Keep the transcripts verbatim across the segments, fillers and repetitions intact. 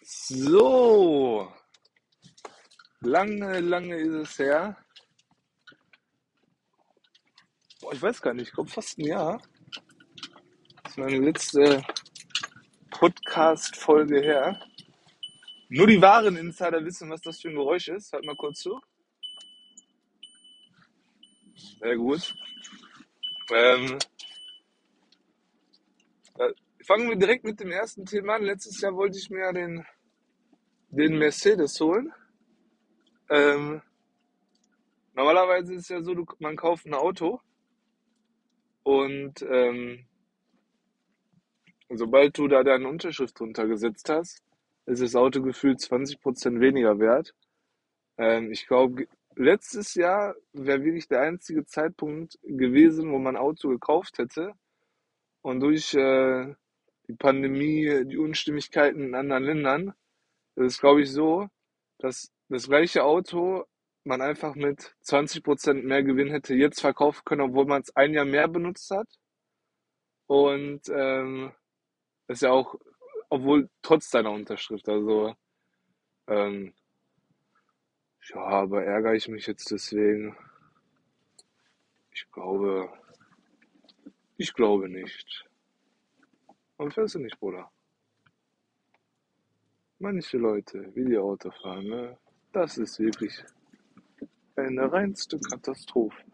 So, lange, lange ist es her. Boah, ich weiß gar nicht, ich glaube fast ein Jahr. Das ist meine letzte Podcast-Folge her. Nur die wahren Insider wissen, was das für ein Geräusch ist. Hört mal kurz zu. Sehr gut. Ähm, äh, fangen wir direkt mit dem ersten Thema an. Letztes Jahr wollte ich mir ja den, den Mercedes holen. Ähm, normalerweise ist es ja so, du, man kauft ein Auto und ähm, sobald du da deine Unterschrift drunter gesetzt hast, ist das Auto gefühlt zwanzig Prozent weniger wert. Ähm, ich glaube, letztes Jahr wäre wirklich der einzige Zeitpunkt gewesen, wo man ein Auto gekauft hätte. Und durch äh, die Pandemie, die Unstimmigkeiten in anderen Ländern, ist es, glaube ich, so, dass das gleiche Auto man einfach mit zwanzig Prozent mehr Gewinn hätte jetzt verkaufen können, obwohl man es ein Jahr mehr benutzt hat. Und ähm, ist ja auch, obwohl trotz deiner Unterschrift, also ähm, ja, aber ärgere ich mich jetzt deswegen? Ich glaube, ich glaube nicht. Und fährst du nicht, Bruder? Manche Leute, wie die Auto fahren, ne? Das ist wirklich eine reinste Katastrophe.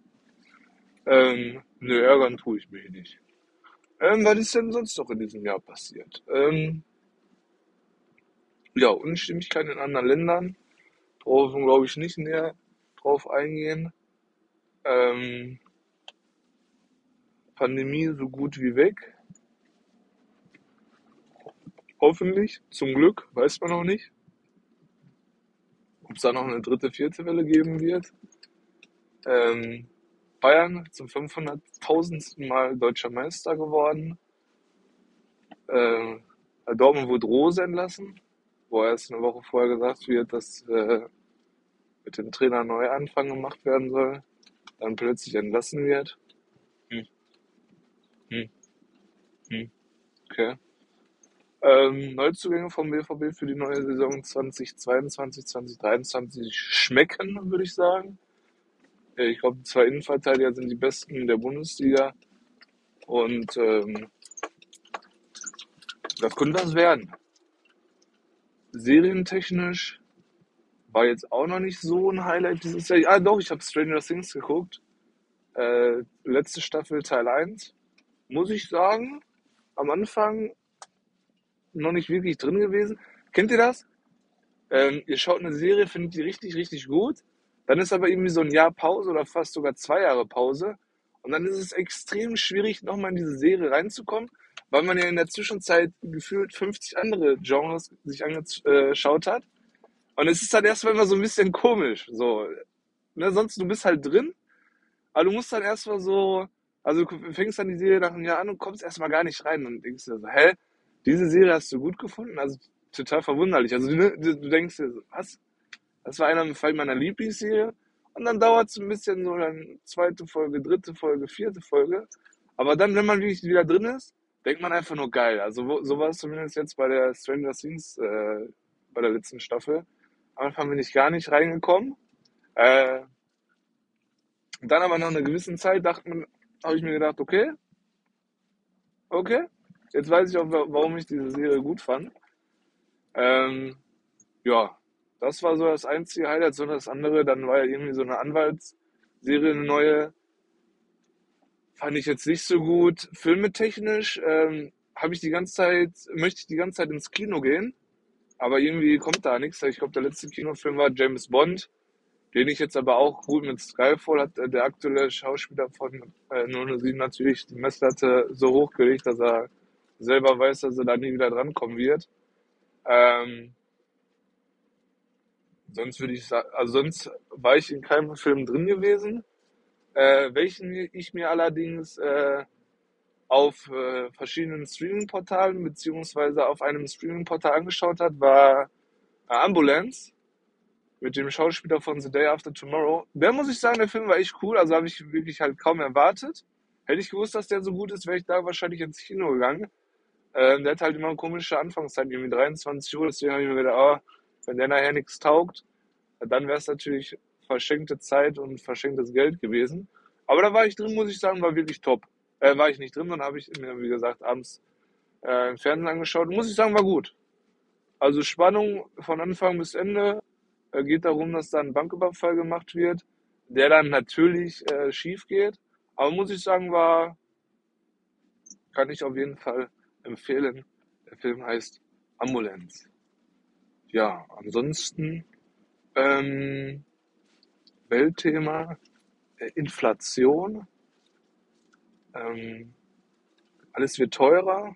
Ähm, ne, ärgern tue ich mich nicht. Ähm, was ist denn sonst noch in diesem Jahr passiert? Ähm, ja, Unstimmigkeiten in anderen Ländern. Brauchen wir, glaube ich, nicht näher drauf eingehen. Ähm, Pandemie so gut wie weg. Hoffentlich, zum Glück, weiß man noch nicht. Ob es da noch eine dritte, vierte Welle geben wird. Ähm, Bayern zum fünfhunderttausendsten Mal deutscher Meister geworden. Ähm, Dortmund wurde Rose entlassen, wo erst eine Woche vorher gesagt wird, dass äh, mit dem Trainer ein Neuanfang gemacht werden soll. Dann plötzlich entlassen wird. Hm, hm, hm, okay. Ähm, Neuzugänge vom B V B für die neue Saison zweitausendzweiundzwanzig, zweitausenddreiundzwanzig schmecken, würde ich sagen. Äh, Ich glaube, die zwei Innenverteidiger sind die besten in der Bundesliga. Und ähm, das könnte das werden. Serientechnisch war jetzt auch noch nicht so ein Highlight dieses Jahr. Ah, doch, ich habe Stranger Things geguckt. Äh, letzte Staffel Teil eins. Muss ich sagen, am Anfang noch nicht wirklich drin gewesen. Kennt ihr das? Ähm, ihr schaut eine Serie, findet die richtig, richtig gut. Dann ist aber irgendwie so ein Jahr Pause oder fast sogar zwei Jahre Pause. Und dann ist es extrem schwierig, nochmal in diese Serie reinzukommen, weil man ja in der Zwischenzeit gefühlt fünfzig andere Genres sich angeschaut hat. Und es ist dann erstmal immer so ein bisschen komisch. So, ne? Sonst, du bist halt drin, aber du musst dann erstmal so, also du fängst dann die Serie nach einem Jahr an und kommst erstmal gar nicht rein und denkst dir so, hä, diese Serie hast du gut gefunden? Also total verwunderlich. Also du, du, du denkst dir so, was? Das war einer meiner Lieblingsserien. Und dann dauert es ein bisschen so, dann zweite Folge, dritte Folge, vierte Folge. Aber dann, wenn man wirklich wieder drin ist, denkt man einfach nur geil. Also wo- so war es zumindest jetzt bei der Stranger Things, äh, bei der letzten Staffel. Am Anfang bin ich gar nicht reingekommen. Äh, Dann aber nach einer gewissen Zeit dachte man, habe ich mir gedacht, okay, okay, jetzt weiß ich auch, wa- warum ich diese Serie gut fand. Ähm, ja, das war so das einzige Highlight, so das andere, dann war ja irgendwie so eine Anwaltsserie, eine neue, fand ich jetzt nicht so gut. Filmetechnisch ähm, habe ich die ganze Zeit, möchte ich die ganze Zeit ins Kino gehen, aber irgendwie kommt da nichts. Ich glaube, der letzte Kinofilm war James Bond, den ich jetzt aber auch gut mit Skyfall hat äh, der aktuelle Schauspieler von äh, null null sieben natürlich die Messlatte so hochgelegt, dass er selber weiß, dass er da nie wieder drankommen wird. Ähm, Sonst würde ich sagen, also sonst war ich in keinem Film drin gewesen. Äh, welchen ich mir allerdings äh, auf äh, verschiedenen Streaming-Portalen beziehungsweise auf einem Streaming-Portal angeschaut hat, war äh, Ambulance mit dem Schauspieler von The Day After Tomorrow. Der, muss ich sagen, der Film war echt cool, also habe ich wirklich halt kaum erwartet. Hätte ich gewusst, dass der so gut ist, wäre ich da wahrscheinlich ins Kino gegangen. Ähm, der hat halt immer eine komische Anfangszeit, irgendwie dreiundzwanzig Uhr, deswegen habe ich mir gedacht, ah, wenn der nachher nichts taugt, dann wäre es natürlich verschenkte Zeit und verschenktes Geld gewesen. Aber da war ich drin, muss ich sagen, war wirklich top. Äh, war ich nicht drin, dann habe ich mir, wie gesagt, abends äh, im Fernsehen angeschaut. Muss ich sagen, war gut. Also Spannung von Anfang bis Ende. Äh, geht darum, dass da ein Banküberfall gemacht wird, der dann natürlich äh, schief geht. Aber muss ich sagen, war, kann ich auf jeden Fall empfehlen. Der Film heißt Ambulance. Ja, ansonsten ähm, Weltthema, äh, Inflation. Ähm, alles wird teurer.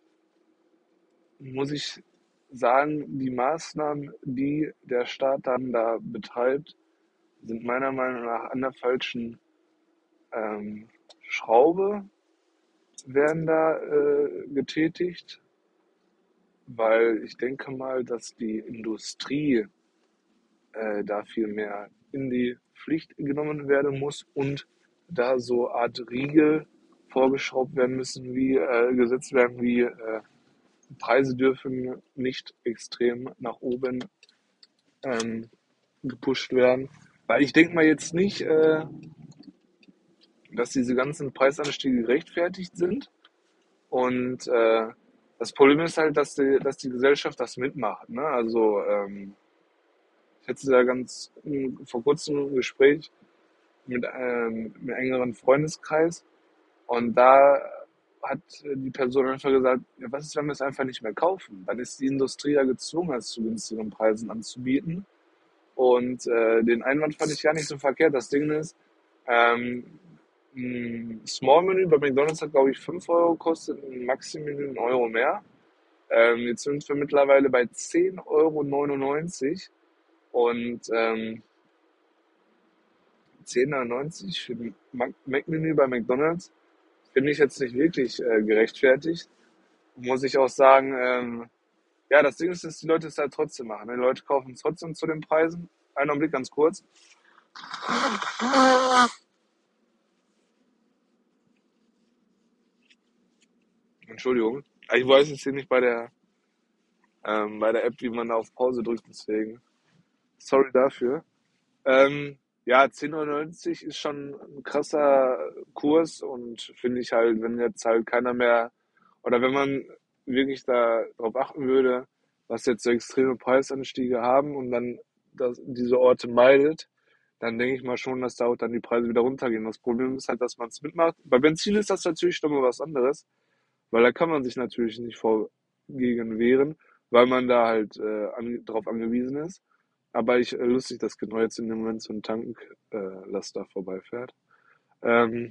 Muss ich sagen, die Maßnahmen, die der Staat dann da betreibt, sind meiner Meinung nach an der falschen ähm, Schraube werden da äh, getätigt, weil ich denke mal, dass die Industrie äh, da viel mehr in die Pflicht genommen werden muss und da so Art Riegel vorgeschraubt werden müssen, wie äh, gesetzt werden, wie äh, Preise dürfen nicht extrem nach oben ähm, gepusht werden. Weil ich denke mal jetzt nicht, äh, dass diese ganzen Preisanstiege gerechtfertigt sind. Und äh, das Problem ist halt, dass die, dass die Gesellschaft das mitmacht. Ne? Also ähm, ich hatte da ganz m, vor kurzem ein Gespräch mit ähm, einem engeren Freundeskreis und da hat die Person einfach gesagt, ja, was ist, wenn wir es einfach nicht mehr kaufen? Dann ist die Industrie ja gezwungen, es zu günstigeren Preisen anzubieten. Und äh, den Einwand fand ich gar nicht so verkehrt. Das Ding ist, ähm, ein Small-Menü bei McDonald's hat, glaube ich, fünf Euro gekostet, ein Maxi-Menü einen Euro mehr. Ähm, jetzt sind wir mittlerweile bei zehn Euro neunundneunzig und ähm, zehn Euro neunundneunzig für ein Mac- Mac-Menü bei McDonald's finde ich jetzt nicht wirklich äh, gerechtfertigt. Muss ich auch sagen, ähm, ja, das Ding ist, dass die Leute es halt trotzdem machen. Ne? Die Leute kaufen es trotzdem zu den Preisen. Einen Augenblick, ganz kurz. Entschuldigung. Ich weiß jetzt hier nicht bei der, ähm, bei der App, wie man da auf Pause drückt, deswegen. Sorry dafür. Ähm, ja, zehn Euro neunzig ist schon ein krasser Kurs und finde ich halt, wenn jetzt halt keiner mehr oder wenn man wirklich da drauf achten würde, was jetzt so extreme Preisanstiege haben und dann das, diese Orte meidet, dann denke ich mal schon, dass da auch dann die Preise wieder runtergehen. Das Problem ist halt, dass man es mitmacht. Bei Benzin ist das natürlich nochmal was anderes, weil da kann man sich natürlich nicht vorgegen wehren, weil man da halt äh, an, drauf angewiesen ist. Aber ich äh, lustig, dass genau jetzt in dem Moment so ein Tanklaster äh, Laster vorbeifährt. Ähm,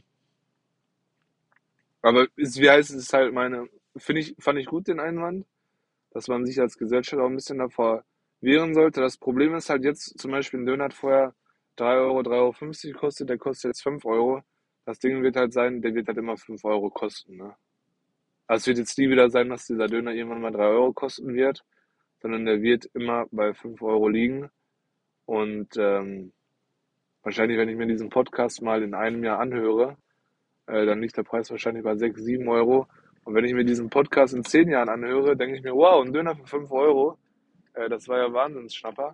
aber ist, wie heißt es, ist halt meine, finde ich, fand ich gut den Einwand, dass man sich als Gesellschaft auch ein bisschen davor wehren sollte. Das Problem ist halt jetzt, zum Beispiel ein Döner hat vorher drei Euro, drei Euro fünfzig gekostet, der kostet jetzt fünf Euro. Das Ding wird halt sein, der wird halt immer fünf Euro kosten, ne? Also es wird jetzt nie wieder sein, dass dieser Döner irgendwann mal drei Euro kosten wird, sondern der wird immer bei fünf Euro liegen. Und ähm, wahrscheinlich, wenn ich mir diesen Podcast mal in einem Jahr anhöre, äh, dann liegt der Preis wahrscheinlich bei sechs, sieben Euro. Und wenn ich mir diesen Podcast in zehn Jahren anhöre, denke ich mir, wow, ein Döner für fünf Euro, äh, das war ja Wahnsinnsschnapper.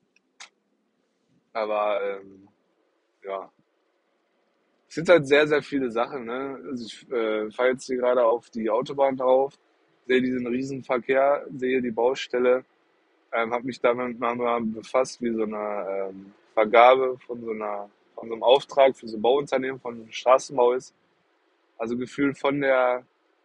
Aber ähm, ja, es sind halt sehr, sehr viele Sachen. Ne? Also ich äh, fahre jetzt hier gerade auf die Autobahn drauf, sehe diesen riesen Verkehr, sehe die Baustelle, ähm, habe mich damit mal befasst, wie so eine ähm, Vergabe von so einer von so einem Auftrag für so Bauunternehmen von Straßenbau ist. Also gefühlt von der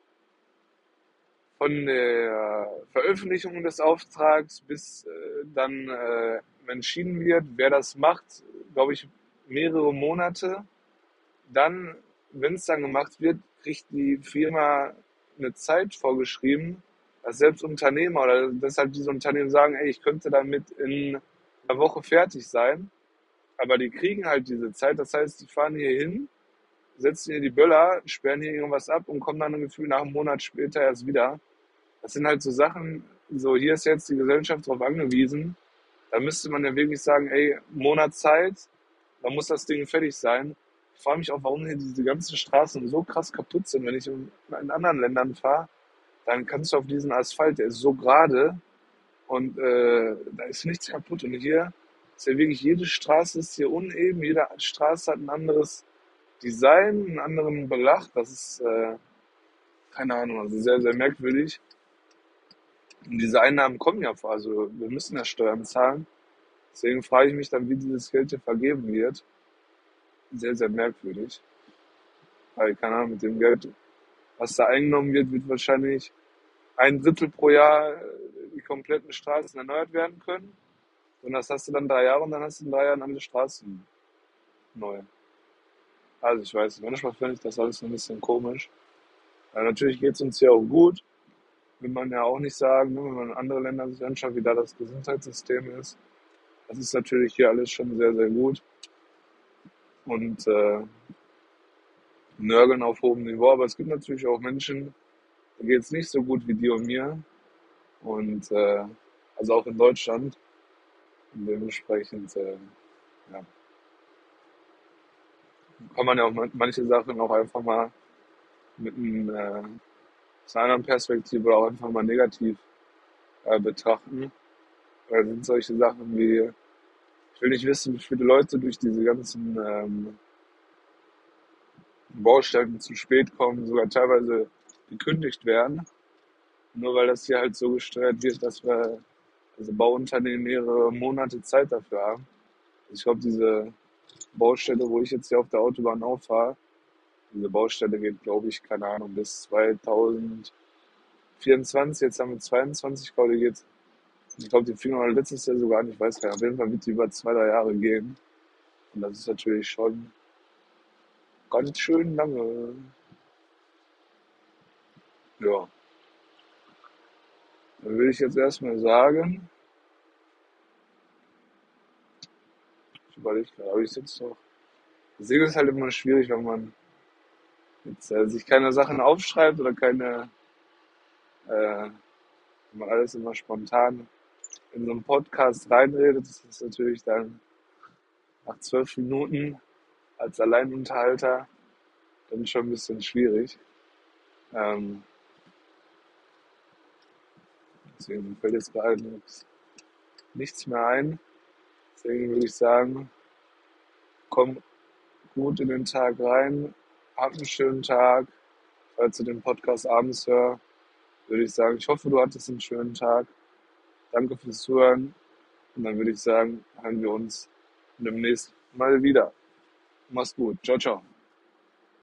von der Veröffentlichung des Auftrags bis äh, dann äh, entschieden wird, wer das macht, glaube ich, mehrere Monate. Dann, wenn es dann gemacht wird, kriegt die Firma eine Zeit vorgeschrieben, dass selbst Unternehmer oder dass halt diese Unternehmen sagen, ey, ich könnte damit in einer Woche fertig sein, aber die kriegen halt diese Zeit. Das heißt, die fahren hier hin, setzen hier die Böller, sperren hier irgendwas ab und kommen dann ein Gefühl nach einem Monat später erst wieder. Das sind halt so Sachen, so hier ist jetzt die Gesellschaft drauf angewiesen. Da müsste man ja wirklich sagen, ey, Monat Zeit, da muss das Ding fertig sein. Ich frage mich auch, warum hier diese ganzen Straßen so krass kaputt sind, wenn ich in, in anderen Ländern fahre. dann kannst du auf diesen Asphalt, der ist so gerade und äh, da ist nichts kaputt. Und hier ist ja wirklich, jede Straße ist hier uneben, jede Straße hat ein anderes Design, einen anderen Belag. Das ist, äh, keine Ahnung, also sehr, sehr merkwürdig. Und diese Einnahmen kommen ja vor, also wir müssen ja Steuern zahlen. Deswegen frage ich mich dann, wie dieses Geld hier vergeben wird. Sehr, sehr merkwürdig. Weil, keine Ahnung, mit dem Geld, was da eingenommen wird, wird wahrscheinlich ein Drittel pro Jahr äh, die kompletten Straßen erneuert werden können. Und das hast du dann drei Jahre und dann hast du in drei Jahren alle Straßen neu. Also ich weiß nicht, manchmal finde ich das alles ein bisschen komisch. Weil natürlich geht es uns hier auch gut. Will man ja auch nicht sagen, ne, wenn man in andere Länder sich anschaut, wie da das Gesundheitssystem ist. Das ist natürlich hier alles schon sehr, sehr gut. Und äh, nörgeln auf hohem Niveau. Aber es gibt natürlich auch Menschen, denen geht es nicht so gut wie dir und mir. Und äh, also auch in Deutschland. Und dementsprechend äh, ja, kann man ja auch man- manche Sachen auch einfach mal mit einem, äh, aus einer anderen Perspektive oder auch einfach mal negativ äh, betrachten. Weil sind solche Sachen wie, ich will nicht wissen, wie viele Leute durch diese ganzen ähm, Baustellen zu spät kommen, sogar teilweise gekündigt werden. Nur weil das hier halt so gesteuert wird, dass wir, also Bauunternehmen mehrere Monate Zeit dafür haben. Ich glaube, diese Baustelle, wo ich jetzt hier auf der Autobahn auffahre, diese Baustelle geht, glaube ich, keine Ahnung, bis zwanzig vierundzwanzig, jetzt haben wir zweiundzwanzig, glaube ich, jetzt. Ich glaube, die fing auch letztes Jahr sogar an, ich weiß gar nicht, auf jeden Fall wird die über zwei, drei Jahre gehen. Und das ist natürlich schon ganz schön lange. Ja, dann würde ich jetzt erstmal sagen, ich überlege gerade, habe ich es jetzt noch? Das Ding ist halt immer schwierig, wenn man jetzt äh, sich keine Sachen aufschreibt oder keine, äh, wenn man alles immer spontan in so einen Podcast reinredet. Das ist natürlich dann nach zwölf Minuten als Alleinunterhalter dann schon ein bisschen schwierig. Ähm, deswegen fällt jetzt gerade nichts, nichts mehr ein. Deswegen würde ich sagen, komm gut in den Tag rein, hab einen schönen Tag. Falls du den Podcast abends hörst, würde ich sagen, ich hoffe, du hattest einen schönen Tag. Danke fürs Zuhören. Und dann würde ich sagen, hören wir uns demnächst mal wieder. Mach's gut. Ciao, ciao.